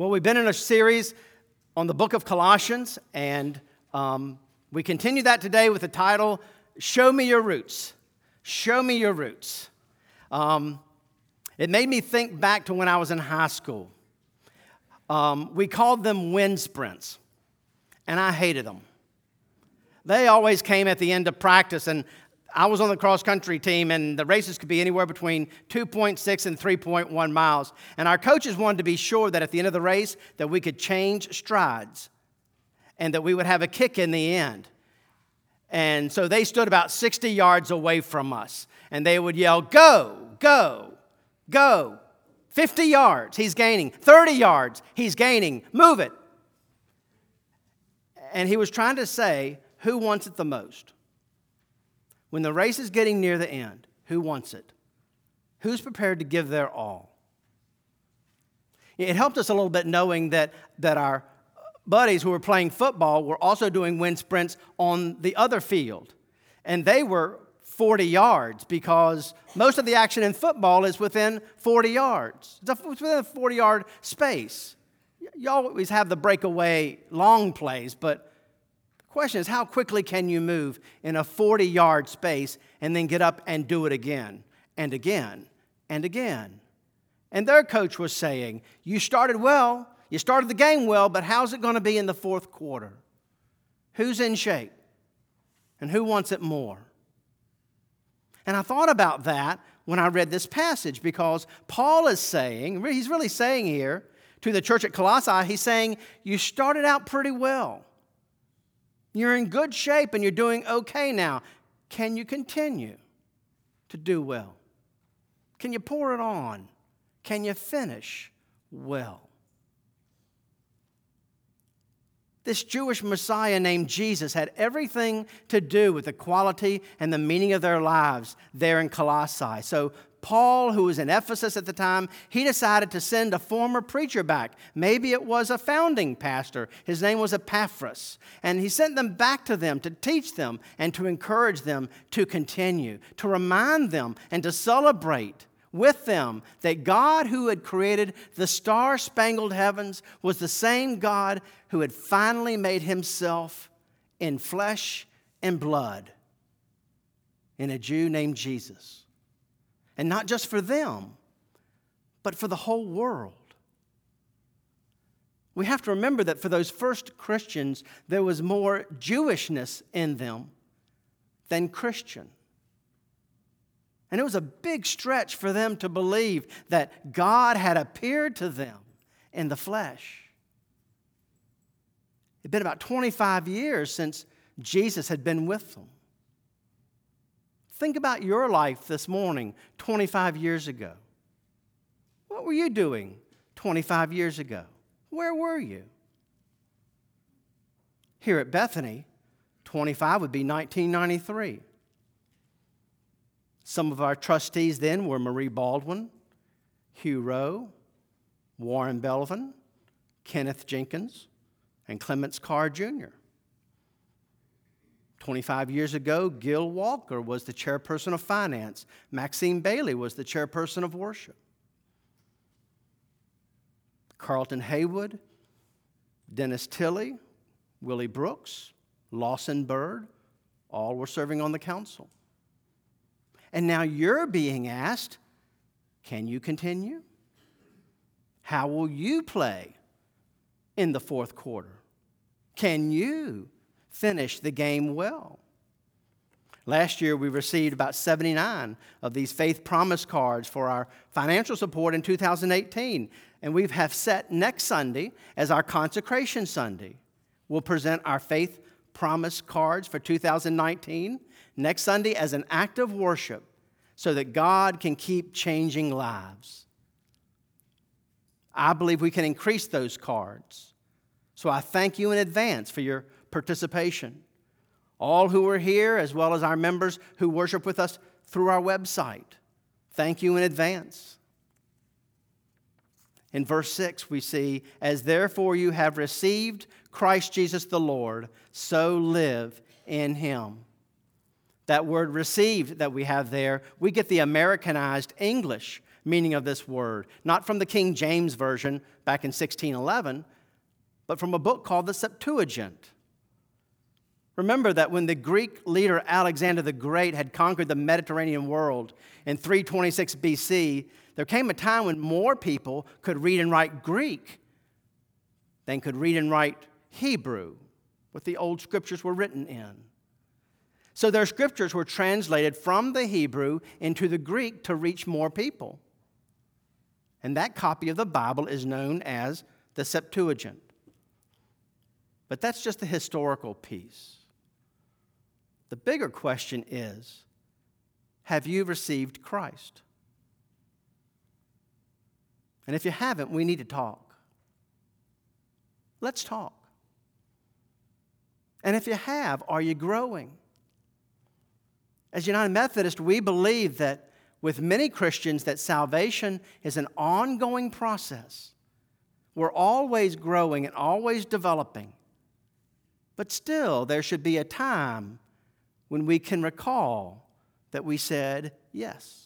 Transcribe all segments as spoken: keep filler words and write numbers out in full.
Well, we've been in a series on the book of Colossians, and um, we continue that today with the title, Show Me Your Roots. Show Me Your Roots. Um, it made me think back to when I was in high school. Um, we called them wind sprints, and I hated them. They always came at the end of practice, and I was on the cross-country team, and the races could be anywhere between two point six and three point one miles. And our coaches wanted to be sure that at the end of the race that we could change strides and that we would have a kick in the end. And so they stood about sixty yards away from us, and they would yell, go, go, go. fifty yards, he's gaining. thirty yards, he's gaining. Move it. And he was trying to say, who wants it the most? When the race is getting near the end, who wants it? Who's prepared to give their all? It helped us a little bit knowing that, that our buddies who were playing football were also doing wind sprints on the other field. And they were forty yards because most of the action in football is within forty yards. It's within a forty-yard space. You always have the breakaway long plays, but the question is, how quickly can you move in a forty-yard space and then get up and do it again and again and again? And their coach was saying, you started well, you started the game well, but how's it going to be in the fourth quarter? Who's in shape? And who wants it more? And I thought about that when I read this passage because Paul is saying, he's really saying here to the church at Colossae, he's saying, you started out pretty well. You're in good shape and you're doing okay now. Can you continue to do well? Can you pour it on? Can you finish well? This Jewish Messiah named Jesus had everything to do with the quality and the meaning of their lives there in Colossae. So Paul, who was in Ephesus at the time, he decided to send a former preacher back. Maybe it was a founding pastor. His name was Epaphras. And he sent them back to them to teach them and to encourage them to continue, to remind them and to celebrate with them that God who had created the star-spangled heavens was the same God who had finally made himself in flesh and blood in a Jew named Jesus. And not just for them, but for the whole world. We have to remember that for those first Christians, there was more Jewishness in them than Christian. And it was a big stretch for them to believe that God had appeared to them in the flesh. It had been about twenty-five years since Jesus had been with them. Think about your life this morning, twenty-five years ago. What were you doing twenty-five years ago? Where were you? Here at Bethany, twenty-five would be nineteen ninety-three. Some of our trustees then were Marie Baldwin, Hugh Rowe, Warren Belvin, Kenneth Jenkins, and Clements Carr Junior twenty-five years ago, Gil Walker was the chairperson of finance. Maxine Bailey was the chairperson of worship. Carlton Haywood, Dennis Tilley, Willie Brooks, Lawson Bird, all were serving on the council. And now you're being asked, can you continue? How will you play in the fourth quarter? Can you finish the game well? Last year, we received about seventy-nine of these faith promise cards for our financial support in two thousand eighteen. And we have set next Sunday as our consecration Sunday. We'll present our faith promise cards for two thousand nineteen next Sunday as an act of worship so that God can keep changing lives. I believe we can increase those cards. So I thank you in advance for your participation. All who are here, as well as our members who worship with us through our website, thank you in advance. In verse six, we see, as therefore you have received Christ Jesus the Lord, so live in him. That word received that we have there, we get the Americanized English meaning of this word, not from the King James Version back in sixteen eleven, but from a book called the Septuagint. Remember that when the Greek leader Alexander the Great had conquered the Mediterranean world in three twenty-six B C, there came a time when more people could read and write Greek than could read and write Hebrew, what the old scriptures were written in. So their scriptures were translated from the Hebrew into the Greek to reach more people. And that copy of the Bible is known as the Septuagint. But that's just the historical piece. The bigger question is, have you received Christ? And if you haven't, we need to talk. Let's talk. And if you have, are you growing? As United Methodist, we believe that with many Christians that salvation is an ongoing process. We're always growing and always developing. But still, there should be a time when we can recall that we said yes.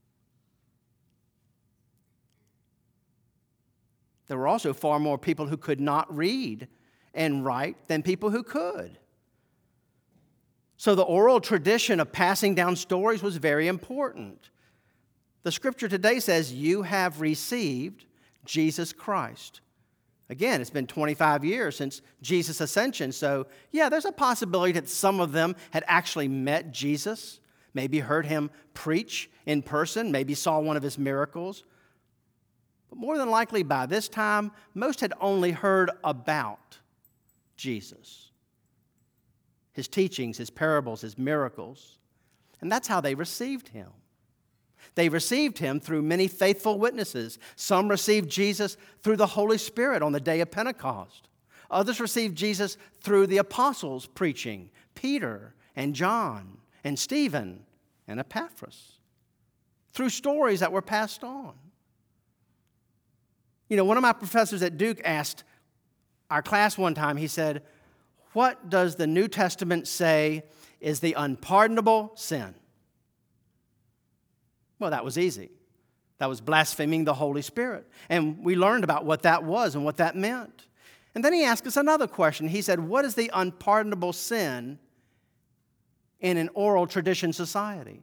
There were also far more people who could not read and write than people who could. So the oral tradition of passing down stories was very important. The scripture today says, you have received Jesus Christ. Again, it's been twenty-five years since Jesus' ascension, so yeah, there's a possibility that some of them had actually met Jesus, maybe heard him preach in person, maybe saw one of his miracles. But more than likely by this time, most had only heard about Jesus, his teachings, his parables, his miracles. And that's how they received him. They received him through many faithful witnesses. Some received Jesus through the Holy Spirit on the day of Pentecost. Others received Jesus through the apostles preaching, Peter and John and Stephen and Epaphras, through stories that were passed on. You know, one of my professors at Duke asked our class one time, he said, what does the New Testament say is the unpardonable sin? Well, that was easy. That was blaspheming the Holy Spirit. And we learned about what that was and what that meant. And then he asked us another question. He said, what is the unpardonable sin in an oral tradition society?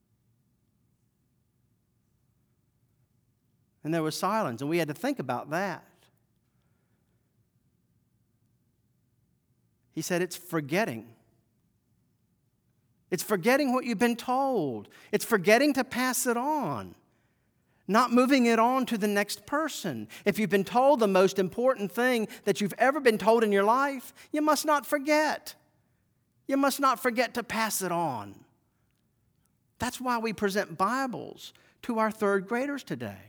And there was silence, and we had to think about that. He said, it's forgetting. It's forgetting what you've been told. It's forgetting to pass it on, not moving it on to the next person. If you've been told the most important thing that you've ever been told in your life, you must not forget. You must not forget to pass it on. That's why we present Bibles to our third graders today.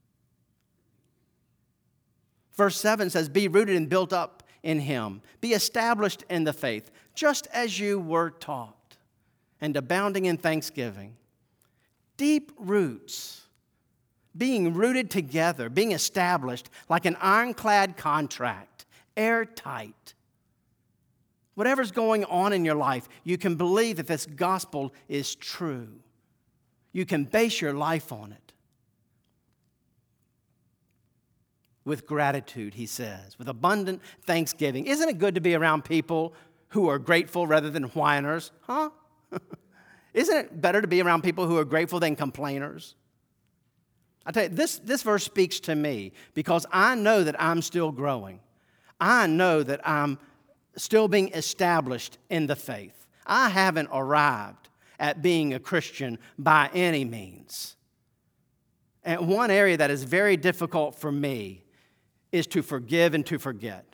Verse seven says, be rooted and built up in him. Be established in the faith, just as you were taught, and abounding in thanksgiving. Deep roots, being rooted together, being established like an ironclad contract, airtight. Whatever's going on in your life, you can believe that this gospel is true. You can base your life on it. With gratitude, he says, with abundant thanksgiving. Isn't it good to be around people who are grateful rather than whiners? Huh? Isn't it better to be around people who are grateful than complainers? I tell you, this, this verse speaks to me because I know that I'm still growing. I know that I'm still being established in the faith. I haven't arrived at being a Christian by any means. And one area that is very difficult for me is to forgive and to forget.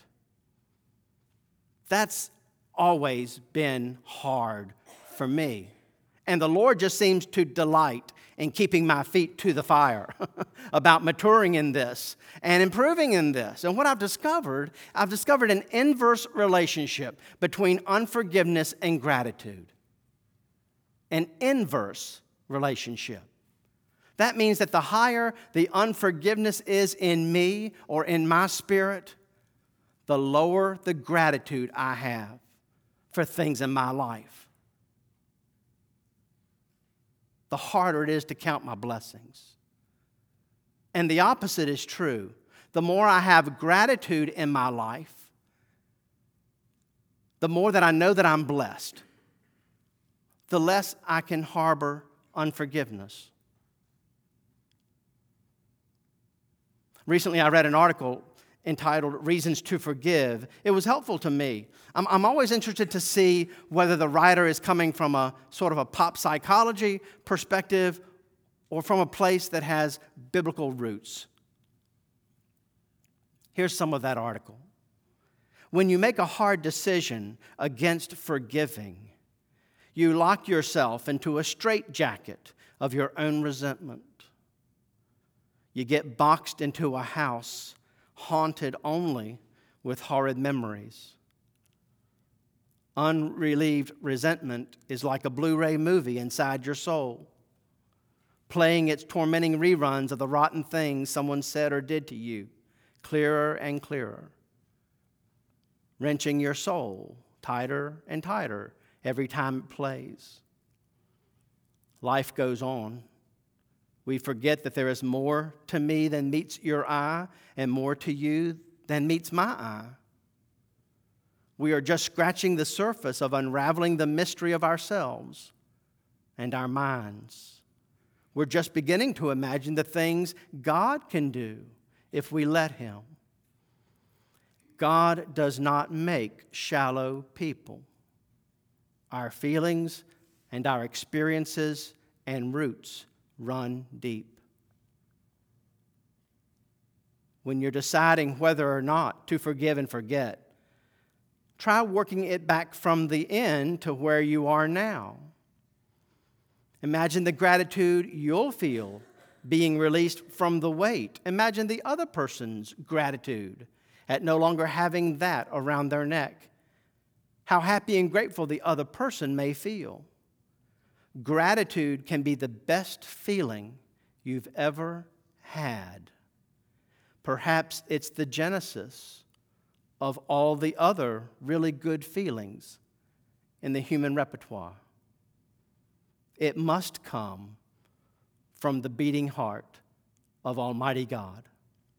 That's always been hard for me. And the Lord just seems to delight in keeping my feet to the fire about maturing in this and improving in this. And what I've discovered, I've discovered an inverse relationship between unforgiveness and gratitude. An inverse relationship. That means that the higher the unforgiveness is in me or in my spirit, the lower the gratitude I have for things in my life. The harder it is to count my blessings. And the opposite is true. The more I have gratitude in my life, the more that I know that I'm blessed, the less I can harbor unforgiveness. Recently, I read an article entitled Reasons to Forgive. It was helpful to me. I'm, I'm always interested to see whether the writer is coming from a sort of a pop psychology perspective or from a place that has biblical roots. Here's some of that article. When you make a hard decision against forgiving, you lock yourself into a straitjacket of your own resentment. You get boxed into a house haunted only with horrid memories. Unrelieved resentment is like a Blu-ray movie inside your soul, playing its tormenting reruns of the rotten things someone said or did to you, clearer and clearer, wrenching your soul tighter and tighter every time it plays. Life goes on. We forget that there is more to me than meets your eye and more to you than meets my eye. We are just scratching the surface of unraveling the mystery of ourselves and our minds. We're just beginning to imagine the things God can do if we let Him. God does not make shallow people. Our feelings and our experiences and roots run deep. When you're deciding whether or not to forgive and forget, try working it back from the end to where you are now. Imagine the gratitude you'll feel being released from the weight. Imagine the other person's gratitude at no longer having that around their neck. How happy and grateful the other person may feel. Gratitude can be the best feeling you've ever had. Perhaps it's the genesis of all the other really good feelings in the human repertoire. It must come from the beating heart of Almighty God.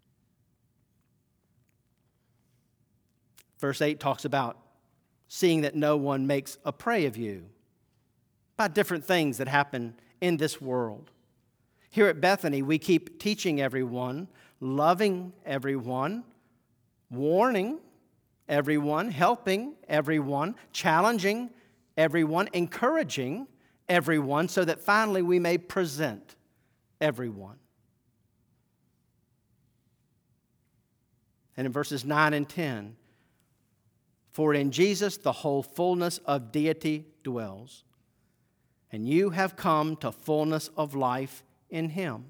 Verse eight talks about seeing that no one makes a prey of you, about different things that happen in this world. Here at Bethany, we keep teaching everyone, loving everyone, warning everyone, helping everyone, challenging everyone, encouraging everyone, so that finally we may present everyone. And in verses nine and ten, for in Jesus the whole fullness of deity dwells, and you have come to fullness of life in Him.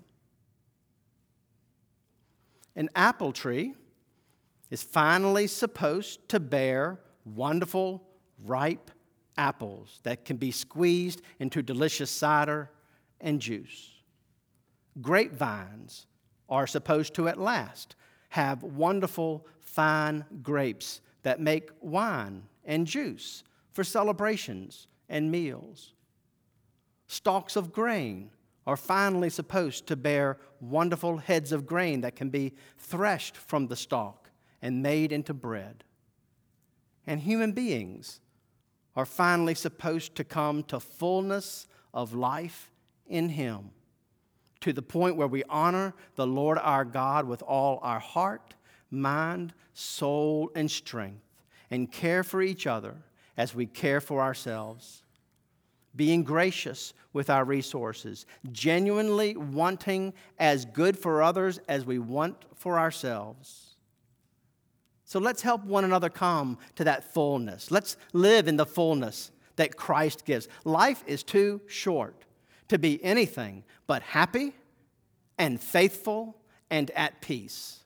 An apple tree is finally supposed to bear wonderful, ripe apples that can be squeezed into delicious cider and juice. Grapevines are supposed to at last have wonderful, fine grapes that make wine and juice for celebrations and meals. Stalks of grain are finally supposed to bear wonderful heads of grain that can be threshed from the stalk and made into bread. And human beings are finally supposed to come to fullness of life in Him, to the point where we honor the Lord our God with all our heart, mind, soul, and strength, and care for each other as we care for ourselves. Being gracious with our resources, genuinely wanting as good for others as we want for ourselves. So let's help one another come to that fullness. Let's live in the fullness that Christ gives. Life is too short to be anything but happy and faithful and at peace.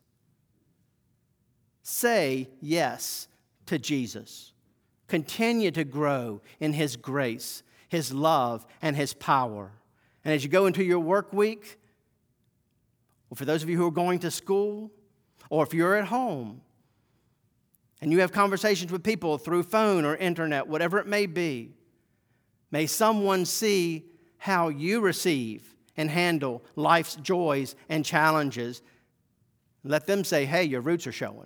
Say yes to Jesus. Continue to grow in His grace, His love, and His power. And as you go into your work week, or for those of you who are going to school, or if you're at home, and you have conversations with people through phone or internet, whatever it may be, may someone see how you receive and handle life's joys and challenges. Let them say, hey, your roots are showing.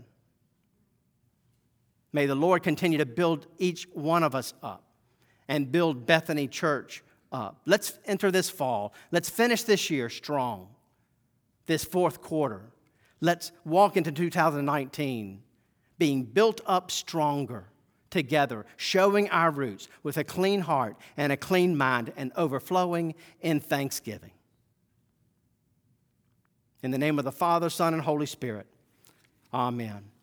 May the Lord continue to build each one of us up and build Bethany Church up. Let's enter this fall. Let's finish this year strong, this fourth quarter. Let's walk into two thousand nineteen being built up stronger together, showing our roots with a clean heart and a clean mind and overflowing in thanksgiving. In the name of the Father, Son, and Holy Spirit, amen.